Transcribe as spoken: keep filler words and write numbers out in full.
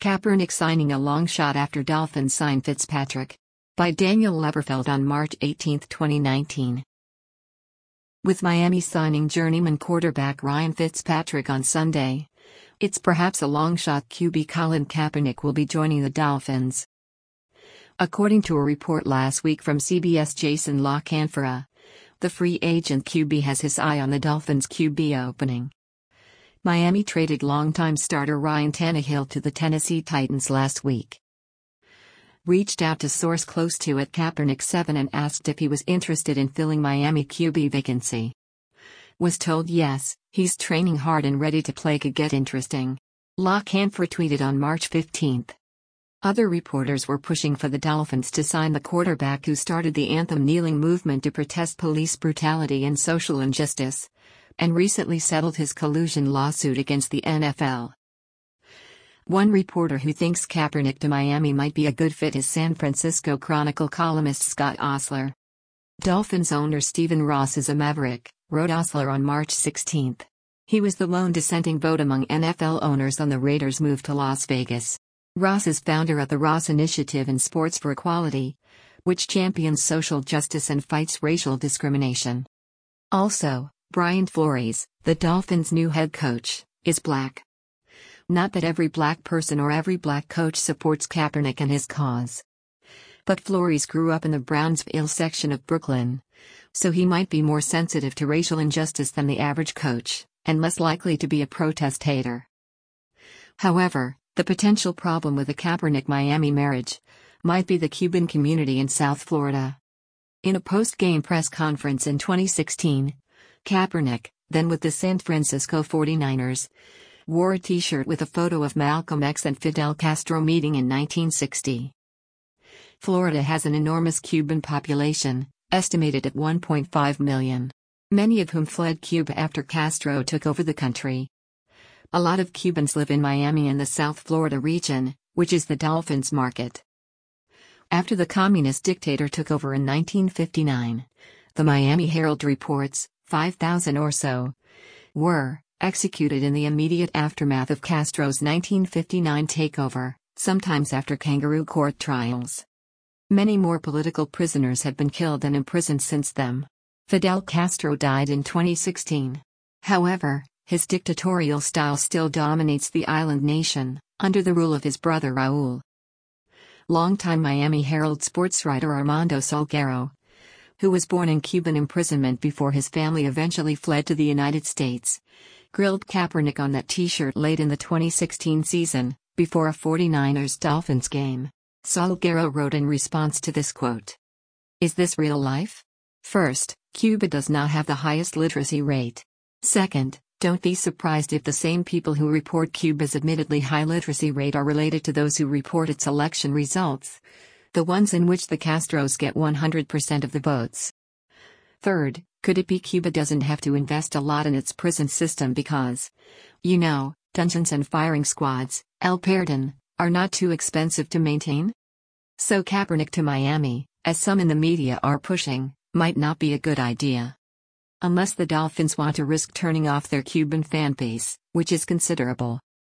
Kaepernick signing a long shot after Dolphins sign Fitzpatrick. By Daniel Leberfeld on March eighteenth, twenty nineteen. With Miami signing journeyman quarterback Ryan Fitzpatrick on Sunday, it's perhaps a long shot Q B Colin Kaepernick will be joining the Dolphins. According to a report last week from C B S' Jason La Canfora, the free agent Q B has his eye on the Dolphins' Q B opening. Miami traded longtime starter Ryan Tannehill to the Tennessee Titans last week. Reached out to source close to it Kaepernick seven and asked if he was interested in filling Miami Q B vacancy. Was told yes, he's training hard and ready to play could get interesting. La Canfora tweeted on March fifteenth. Other reporters were pushing for the Dolphins to sign the quarterback who started the anthem kneeling movement to protest police brutality and social injustice, and recently settled his collusion lawsuit against the N F L. One reporter who thinks Kaepernick to Miami might be a good fit is San Francisco Chronicle columnist Scott Ostler. Dolphins owner Stephen Ross is a maverick, wrote Ostler on March sixteenth. He was the lone dissenting vote among N F L owners on the Raiders' move to Las Vegas. Ross is founder of the Ross Initiative in Sports for Equality, which champions social justice and fights racial discrimination. Also, Brian Flores, the Dolphins' new head coach, is black. Not that every black person or every black coach supports Kaepernick and his cause. But Flores grew up in the Brownsville section of Brooklyn, so he might be more sensitive to racial injustice than the average coach, and less likely to be a protest hater. However, the potential problem with a Kaepernick-Miami marriage might be the Cuban community in South Florida. In a post-game press conference in twenty sixteen, Kaepernick, then with the San Francisco forty-niners, wore a t-shirt with a photo of Malcolm X and Fidel Castro meeting in nineteen sixty. Florida has an enormous Cuban population, estimated at one point five million, many of whom fled Cuba after Castro took over the country. A lot of Cubans live in Miami and the South Florida region, which is the Dolphins' market. After the communist dictator took over in nineteen fifty-nine, the Miami Herald reports, five thousand or so were executed in the immediate aftermath of Castro's nineteen fifty-nine takeover, sometimes after kangaroo court trials. Many more political prisoners have been killed and imprisoned since then. Fidel Castro died in twenty sixteen. However, his dictatorial style still dominates the island nation, under the rule of his brother Raúl. Longtime Miami Herald sports writer Armando Salguero, who was born in Cuban imprisonment before his family eventually fled to the United States, grilled Kaepernick on that t-shirt late in the twenty sixteen season, before a forty-niners Dolphins game. Salguero wrote in response to this quote, "Is this real life? First, Cuba does not have the highest literacy rate. Second, don't be surprised if the same people who report Cuba's admittedly high literacy rate are related to those who report its election results, the ones in which the Castros get one hundred percent of the votes. Third, could it be Cuba doesn't have to invest a lot in its prison system because, you know, dungeons and firing squads, El Perdón, are not too expensive to maintain? So Kaepernick to Miami, as some in the media are pushing, might not be a good idea. Unless the Dolphins want to risk turning off their Cuban fan base, which is considerable.